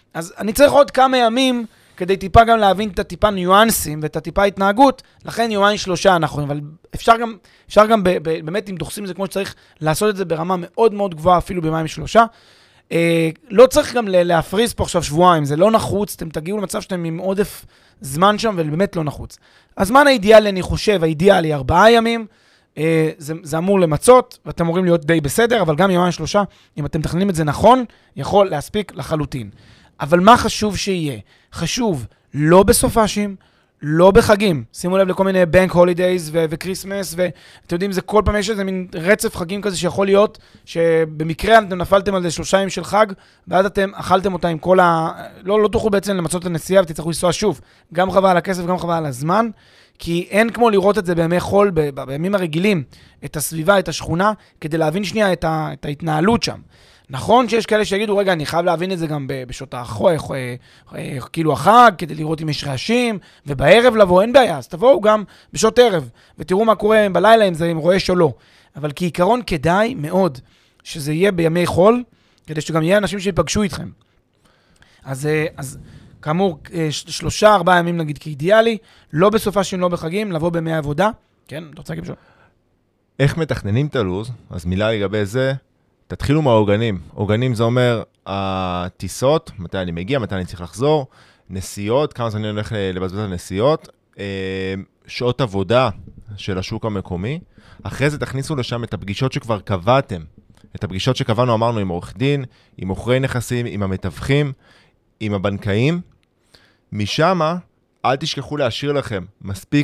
אז אני צריך עוד כמה ימים כדי טיפה גם להבין את הטיפה ניואנסים ואת הטיפה התנהגות, לכן יומיים 3 אנחנו, אבל אפשר גם באמת, אם דוחסים את זה כמו שצריך, לעשות את זה ברמה מאוד מאוד גבוהה, אפילו ביומיים 3. לא צריך גם להפריז פה עכשיו שבועיים, זה לא נחוץ, אתם תגיעו למצב שאתם עם עודף זמן שם, ובאמת לא נחוץ. הזמן האידיאלי, אני חושב, האידיאלי 4 ימים, זה אמור למצות, ואתם אמורים להיות די בסדר, אבל גם יומיים 3, אם אתם מתכננים את זה נכון, יכול להספיק לחלוטין. אבל מה חשוב שיהיה? חשוב לא בסופשים, לא בחגים. שימו לב לכל מיני בנק הולידייז וקריסמס, ואתם יודעים, זה כל פעם יש איזה מין רצף חגים כזה שיכול להיות, שבמקרה אתם נפלתם על זה 3 ימים של חג, ואז אתם אכלתם אותה עם כל לא תוכלו בעצם למצות את הנסיעה, ותצטרכו לנסוע שוב. גם חבל על הכסף, גם חבל על הזמן, כי אין כמו לראות את זה בימי חול, בימים הרגילים, את הסביבה, את השכונה, כדי להבין שנייה את ההתנהלות שם. נכון שיש כאלה שיגידו, רגע, אני חייב להבין את זה גם בשעות כאילו החג, כדי לראות אם יש רעשים, ובערב לבוא, אין בעיה, אז תבואו גם בשעות ערב, ותראו מה קורה בלילה, אם זה רועש או לא. אבל כעיקרון כדאי מאוד שזה יהיה בימי חול, כדי שגם יהיה אנשים שיפגשו איתכם. אז כאמור, 3-4 ימים נגיד כאידיאלי, לא בסופשים, לא בחגים, לבוא בימי עבודה. כן, אתה רוצה להגיד בשביל? איך מתכננים את הלוז? אז מילה לגבי זה, תתחילו מהעוגנים. עוגנים זה אומר, הטיסות, מתי אני מגיע, מתי אני צריך לחזור, נסיעות, כמה זמן אני הולך לבזבז את הנסיעות, שעות עבודה של השוק המקומי. אחרי זה תכניסו לשם את הפגישות שכבר קבעתם. את הפגישות שקבענו, אמרנו, עם עורך דין, עם מוכרי נכסים, עם המתווכים, עם הבנקאים. משם, אל תשכחו להשאיר לכם מספיק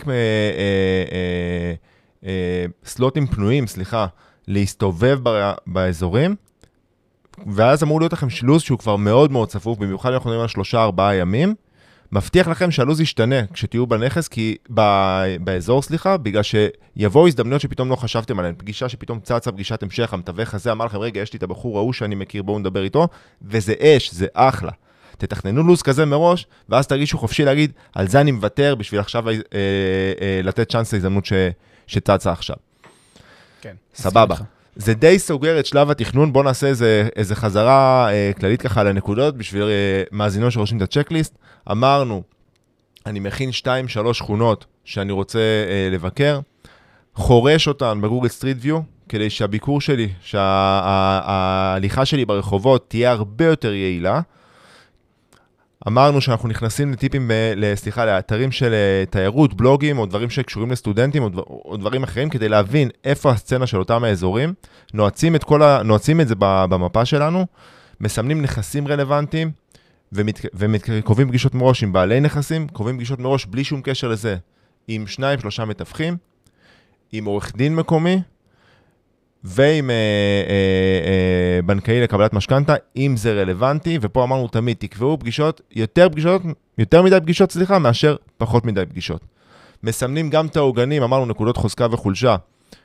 סלוטים פנויים, להסתובב באזורים, ואז אמור להיות לכם לוז שהוא כבר מאוד מאוד צפוף, במיוחד אנחנו מדברים על 3-4 ימים, מבטיח לכם שהלוז ישתנה כשתהיו בנכס, באזור, בגלל שיבואו הזדמנויות שפתאום לא חשבתם עליהן, פגישה שפתאום צצה פגישת המשך, המתווך הזה אמר לכם, רגע, יש לי את הבחור ההוא שאני מכיר, בואו נדבר איתו, וזה אש, זה אחלה. תתכננו לוז כזה מראש, ואז תרגישו חופשי להגיד, על זה אני מוותר, בשביל עכשיו לתת צ'אנס להזדמנות שצצה עכשיו. כן. סבבה. זה די סוגר את שלב התכנון, בואו נעשה איזה חזרה כללית ככה לנקודות, בשביל מאזינות שרושמים את הצ'קליסט. אמרנו, אני מכין 2-3 שכונות שאני רוצה לבקר, חורש אותן בגוגל סטריט ויו, כדי שהביקור שלי, שההליכה שלי ברחובות תהיה הרבה יותר יעילה. אמרנו שאנחנו נכנסים לטיפים, לאתרים של תיירות, בלוגים, או דברים שקשורים לסטודנטים, או דברים אחרים, כדי להבין איפה הסצנה של אותם האזורים, נועצים את זה במפה שלנו, מסמנים נכסים רלוונטיים, וקובעים פגישות מראש עם בעלי נכסים, קובעים פגישות מראש בלי שום קשר לזה, עם 2-3 מתווכים, עם עורך דין מקומי, ועם בנקאי לקבלת משכנתה, אם זה רלוונטי, ופה אמרנו תמיד, תקבעו פגישות, יותר מדי פגישות, מאשר פחות מדי פגישות. מסמנים גם את העוגנים, אמרנו נקודות חוזקה וחולשה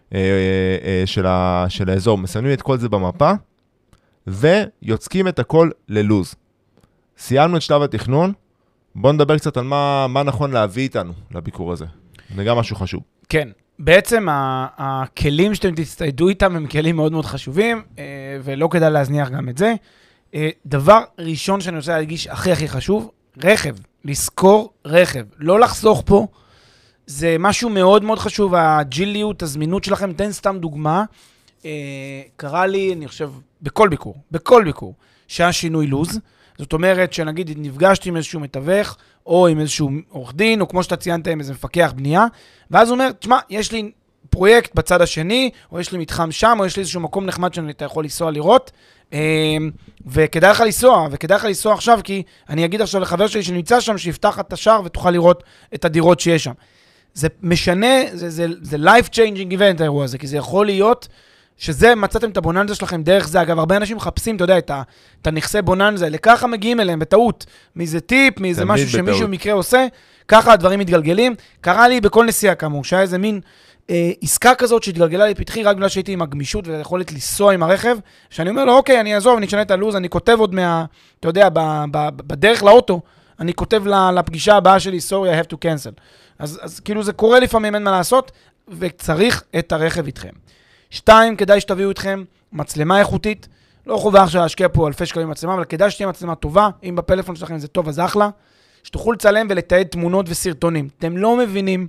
של האזור, מסמנים את כל זה במפה, ויוצקים את הכל ללוז. סיימנו את שלב התכנון, בואו נדבר קצת על מה נכון להביא איתנו לביקור הזה. זה גם משהו חשוב. כן. בעצם הכלים שאתם תצטיידו איתם הם כלים מאוד מאוד חשובים, ולא כדאי להזניח גם את זה. דבר ראשון שאני רוצה להדגיש הכי חשוב, רכב, לזכור רכב, לא לחסוך פה, זה משהו מאוד מאוד חשוב, הג'יליות, הזמינות שלכם, תן סתם דוגמה, קרה לי, אני חושב, בכל ביקור, שהיה שינוי לוז, זאת אומרת שנגיד נפגשתי עם איזשהו מתווך, או עם איזשהו עורך דין, או כמו שאתה ציינת עם איזה מפקח בנייה, ואז הוא אומר, תשמע, יש לי פרויקט בצד השני, או יש לי מתחם שם, או יש לי איזשהו מקום נחמד שאתה יכול לנסוע לראות, וכדאי לך לנסוע עכשיו, כי אני אגיד עכשיו לחבר שלי שנמצא שם, שיפתח את השער ותוכל לראות את הדירות שיש שם. זה משנה, זה life changing event האירוע הזה, כי זה יכול להיות שזה מצאתם את הבוננזה שלכם דרך זה. אגב, הרבה אנשים מחפשים, אתה יודע, את הנכסי בוננזה, לככה מגיעים אליהם בטעות, מאיזה טיפ, מאיזה משהו שמישהו מקרה עושה, ככה הדברים מתגלגלים. קרה לי בכל נסיעה כאמור, שהיה איזה מין עסקה כזאת שהתגלגלה לפתחי רק בגלל שהייתי עם הגמישות ויכולת לנסוע עם הרכב, שאני אומר לו, אוקיי, אני אעזוב, אני אשנה את הלוז, אני כותב עוד אתה יודע, בדרך לאוטו, אני כותב לפגישה הבאה שלי, sorry, I have to cancel. אז כאילו זה קורה לפעמים, אין מה לעשות, וצריך את הרכב איתכם. 2, כדאי שתביאו איתכם מצלמה איכותית, לא חובה עכשיו להשקיע פה אלפי שקלים מצלמה, אבל כדאי שתהיה מצלמה טובה, אם בפלאפון שלכם זה טוב אז אחלה, שתוכלו לצלם ולתעד תמונות וסרטונים. אתם לא מבינים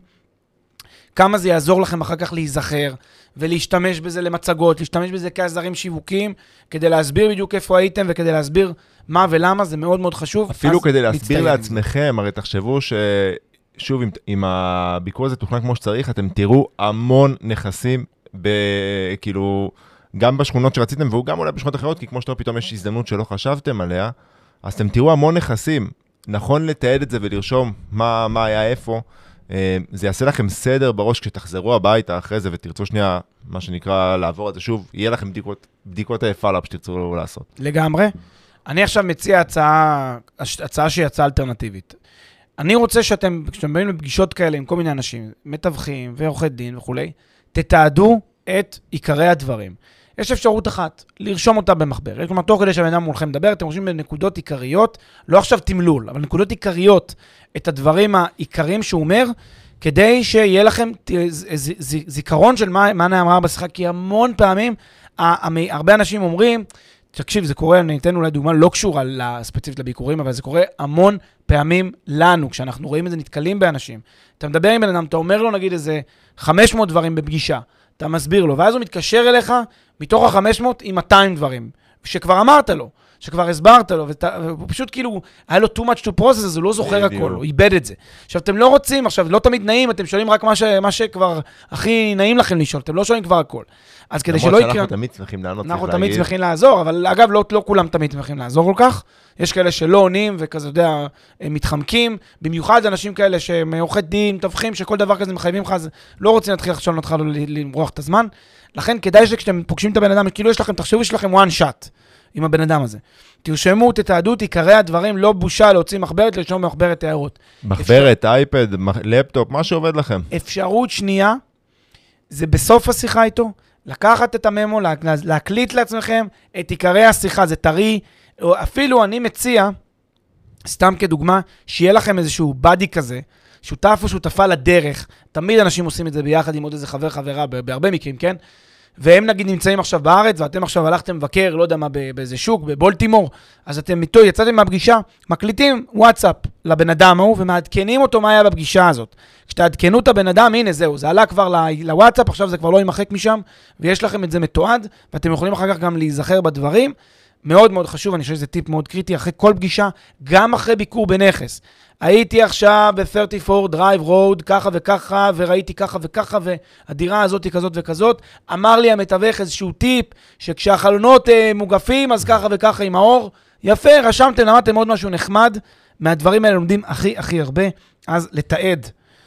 כמה זה יעזור לכם אחר כך להיזכר, ולהשתמש בזה למצגות, להשתמש בזה כעזרים שיווקיים, כדי להסביר בדיוק איפה הייתם, וכדי להסביר מה ולמה, זה מאוד מאוד חשוב. אפילו כדי להסביר לעצמכם, הרי תחשבו ששוב, אם הביקור הזה תוכנן כמו שצריך, אתם תראו המון נכסים, כאילו, גם בשכונות שרציתם, וגם אולי בשכונות אחרות, כי כמו שאתה פתאום יש הזדמנות שלא חשבתם עליה, אז אתם תראו המון נכסים. נכון לתעד את זה ולרשום מה היה איפה, זה יעשה לכם סדר בראש כשתחזרו הביתה אחרי זה ותרצו שנייה, מה שנקרא, לעבור את זה שוב, יהיה לכם בדיקות פאלאפ שתרצו לעשות. לגמרי. אני עכשיו מציע הצעה שהיא הצעה אלטרנטיבית. אני רוצה שאתם, כשאתם באים לפגישות כאלה עם כל מיני אנשים, מתווכים ועורכי דין וכולי, תתעדו את עיקרי הדברים. יש אפשרות אחת, לרשום אותה במחבר. כלומר, תוך כדי שהבן אדם מולכם מדבר, אתם רושמים בנקודות עיקריות, לא עכשיו תמלול, אבל נקודות עיקריות, את הדברים העיקריים שהוא אומר, כדי שיהיה לכם זיכרון של מה נאמר בשיחה, כי המון פעמים, הרבה אנשים אומרים, תקשיב, זה קורה, אני אתן אולי דוגמה לא קשורה ספציפית לביקורים, אבל זה קורה המון פעמים לנו, כשאנחנו רואים את זה, נתקלים באנשים. אתה מדבר עם בן אדם, אתה אומר לו נגיד איזה 500 דברים בפגישה, אתה מסביר לו, ואז הוא מתקשר אליך מתוך ה-500 עם 200 דברים, שכבר אמרת לו, שכבר הסברת לו, והוא פשוט כאילו, היה לו too much to process, אז הוא לא זוכר הכל, הוא איבד את זה. עכשיו, אתם לא רוצים, עכשיו, לא תמיד נעים, אתם שואלים רק מה שכבר הכי נעים לכם לשאול, אתם לא שואלים כבר הכל. אז כדי שלא יקרה... אנחנו תמיד שמחים לענות, אנחנו תמיד שמחים לעזור, אבל אגב, לא כולם תמיד שמחים לעזור כל כך. יש כאלה שלא עונים, וכזה, יודע, מתחמקים, במיוחד אנשים כאלה שעורכי דין, מתווכים, שכל דבר כזה מחייבים לך, אז לא רוצים להתחיל עכשיו למרוח את הזמן. לכן, כדאי שכשאתם פוגשים את הבן אדם, כאילו יש לכם, תחשבו שיש לכם one shot עם הבן אדם הזה. תרשמו, תתעדו, עיקרי הדברים, לא בושה להוציא מחברת, לרשום מחברת הערות. מחברת, אייפד, לפטופ, מה שעובד לכם. אפשרות שנייה, זה בסוף השיחה איתו, לקחת את הממו, להקליט לעצמכם את עיקרי השיחה, זה טרי, או אפילו אני מציע, סתם כדוגמה, שיהיה לכם איזשהו בדי כזה, שותף או שותפה לדרך, תמיד אנשים עושים את זה ביחד עם עוד איזה חברה, בהרבה מקרים, כן? והם נגיד נמצאים עכשיו בארץ, ואתם עכשיו הלכתם לבקר, לא יודע מה, באיזה שוק, בבולטימור, אז אתם איתו, יצאתם מהפגישה, מקליטים וואטסאפ לבן אדם ההוא, ומעדכנים אותו מה היה בפגישה הזאת. כשתעדכנו את הבן אדם, הנה זהו, זה עלה כבר לוואטסאפ, עכשיו זה כבר לא יימחק משם, ויש לכם את זה מתועד, ואתם יכולים אחר כך גם להיזכר בדברים. מאוד מאוד חשוב, אני חושב שזה טיפ מאוד קריטי, אחרי כל פגישה, גם אחרי ביקור בנכס. הייתי עכשיו ב-34 Drive Road, ככה וככה, וראיתי ככה וככה, והדירה הזאת היא כזאת וכזאת. אמר לי המתווך איזשהו טיפ, שכשהחלונות מוגפים, אז ככה וככה עם האור. יפה, רשמתם, למדתם עוד משהו נחמד. מהדברים האלה לומדים הכי הרבה, אז לתעד.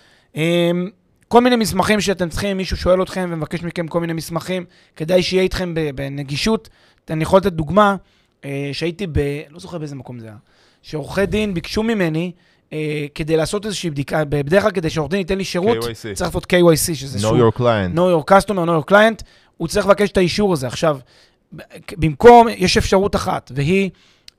כל מיני מסמכים שאתם צריכים, מישהו שואל אתכם ומבקש מכם כל מיני מסמכים, כדאי שיהיה איתכם בנגישות. אני יכול לתת דוגמה, שהייתי לא זוכר באיזה מקום זה היה, שעורכי דין ביקשו ממני, כדי לעשות איזושהי בדיקה, בדרך כלל כדי שעורך דין ייתן לי שירות, צריך לעשות KYC, שזה Know your client. Know your customer, Know your client, הוא צריך לבקש את האישור הזה. עכשיו, במקום, יש אפשרות אחת, והיא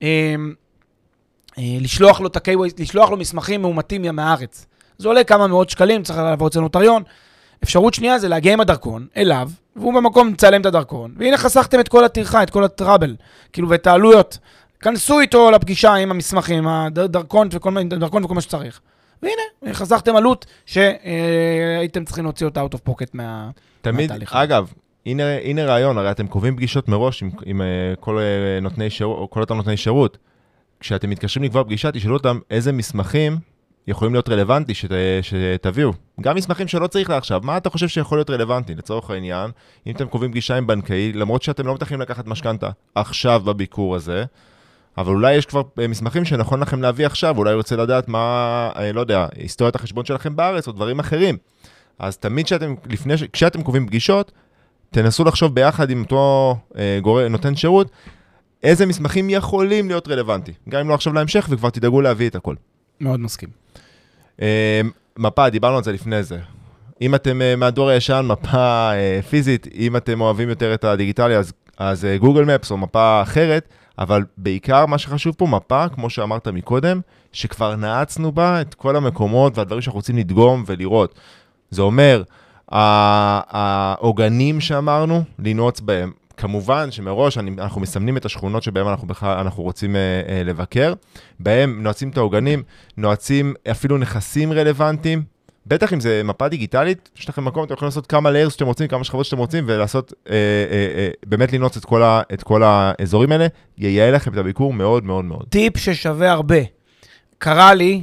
לשלוח לו את ה-KYC, לשלוח לו מסמכים מאומתים מהארץ. זה עולה כמה מאות שקלים, צריך לעבור אצל נוטריון. אפשרות שנייה זה להגיע עם הדרכון אליו, והוא במקום מצלם את הדרכון, והנה חסכתם את כל הטרחה, את כל הטראבל, כאילו ואת העלויות. כנסו איתו לפגישה עם המסמכים, הדרכון וכל מה שצריך. והנה, חסכתם עלות שהייתם צריכים להוציא אותה out of pocket תמיד, אגב, הנה רעיון, הרי אתם קובעים פגישות מראש עם כל אותם נותני שירות. כשאתם מתקשרים לקבוע פגישה, תשאלו אותם איזה מסמכים יכולים להיות רלוונטי שתביאו. גם מסמכים שלא צריך לעכשיו. מה אתה חושב שיכול להיות רלוונטי? לצורך העניין, אם אתם קובעים פגישה עם בנקאי, למרות שאתם לא מתחילים לקחת משכנתה עכשיו בביקור הזה, אבל אולי יש כבר מסמכים שנכון לכם להביא עכשיו, אולי רוצה לדעת מה, לא יודע, היסטוריית החשבון שלכם בארץ או דברים אחרים. אז תמיד כשאתם קובעים פגישות, תנסו לחשוב ביחד עם אותו נותן שירות, איזה מסמכים יכולים להיות רלוונטי. גם אם לא עכשיו להמשך, וכבר תדאגו להביא את הכל. מאוד מסכים. מפה, דיברנו על זה לפני זה. אם אתם מהדור הישן, מפה פיזית, אם אתם אוהבים יותר את הדיגיטלי, אז גוגל מפס או מפה אחרת, אבל בעיקר מה שחשוב פה, מפה, כמו שאמרת מקודם, שכבר נעצנו בה את כל המקומות והדברים שאנחנו רוצים לדגום ולראות. זה אומר, העוגנים שאמרנו, לנעוץ בהם. כמובן שמראש אנחנו מסמנים את השכונות שבהם אנחנו רוצים לבקר, בהם נועצים את העוגנים, נועצים אפילו נכסים רלוונטיים, בטח אם זה מפה דיגיטלית, יש לכם מקום, אתם יכולים לעשות כמה layers שאתם רוצים, כמה שכבות שאתם רוצים, ולעשות, באמת לנעוץ את כל האזורים האלה, ייעל לכם את הביקור מאוד מאוד מאוד. טיפ ששווה הרבה. קרה לי,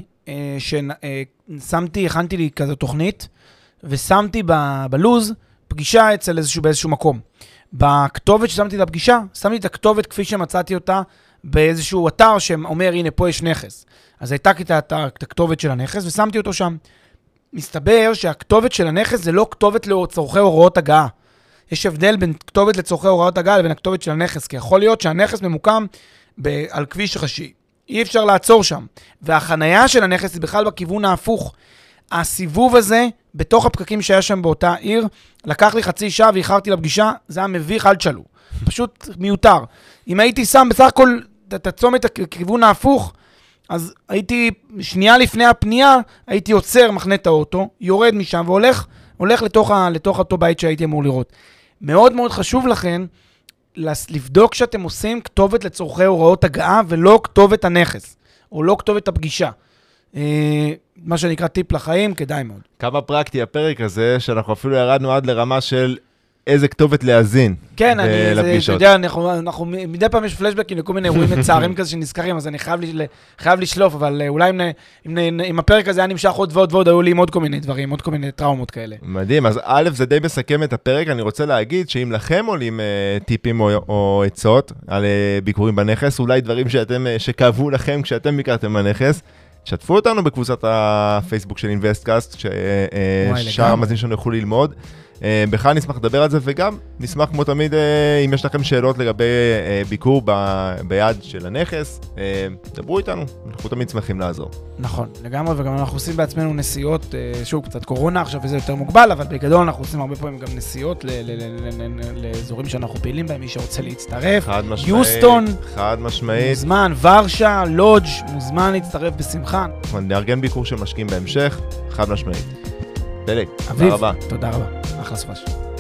הכנתי לי כזו תוכנית, ושמתי בלוז פגישה באיזשהו מקום. בכתובת ששמתי לפגישה, שמתי את הכתובת כפי שמצאתי אותה, באיזשהו אתר שאומר, הנה, פה יש נכס. אז הייתה את הכתובת של הנכס, ושמתי אותו שם. מסתבר שהכתובת של הנכס זה לא כתובת לצורכי הוראות הגעה. יש הבדל בין כתובת לצורכי הוראות הגעה לבין הכתובת של הנכס, כי יכול להיות שהנכס ממוקם על כביש ראשי. אי אפשר לעצור שם. והחנייה של הנכס היא בכלל בכיוון ההפוך. הסיבוב הזה, בתוך הפקקים שהיה שם באותה עיר, לקח לי חצי שעה ואיחרתי לפגישה, זה היה מביך על צ'לו. פשוט מיותר. אם הייתי שם בסך הכל תצומת הכיוון ההפוך, אז הייתי, שנייה לפני הפנייה, הייתי עוצר מחנה את האוטו, יורד משם והולך לתוך אותו בית שהייתי אמור לראות. מאוד מאוד חשוב לכן, לבדוק שאתם עושים כתובת לצורכי הוראות הגעה, ולא כתובת הנכס, או לא כתובת הפגישה. מה שנקרא טיפ לחיים, כדאי מאוד. כמה פרקטי הפרק הזה, שאנחנו אפילו ירדנו עד לרמה של איזה כתובת להזין. כן, אתה יודע, אנחנו מדי פעם יש פלשבקים לכל מיני אירועים מצערים כזה שנזכרים, אז אני חייב לשלוף, אבל אולי אם הפרק הזה היה נמשך עוד ועוד, היו לי עם עוד כל מיני דברים, עוד כל מיני טראומות כאלה. מדהים, אז א', זה די מסכם את הפרק, אני רוצה להגיד שאם לכם עולים טיפים או עצות על ביקורים בנכס, אולי דברים שכאבו לכם כשאתם ביקרתם בנכס, שתפו אותנו בקבוצת הפייסבוק של אינבסטקאסט, ששאר המאזינים שלנו יוכלו ללמוד. בכלל נשמח לדבר על זה, וגם נשמח כמו תמיד, אם יש לכם שאלות לגבי ביקור ביד של הנכס, דברו איתנו, אנחנו תמיד שמחים לעזור. נכון, לגמרי, וגם אנחנו עושים בעצמנו נסיעות, שוב, קצת קורונה עכשיו, וזה יותר מוגבל, אבל בגדול אנחנו עושים הרבה פעמים גם נסיעות לאזורים שאנחנו פעילים בהם, מי שרוצה להצטרף. חד משמעית. יוסטון. חד משמעית. מוזמן, ורשה, לודג', מוזמן להצטרף בשמחה. נארגן ביקור של משקיעים בהמשך, חד משמעית. פלג, תודה רבה. תודה רבה. אחלה ספש.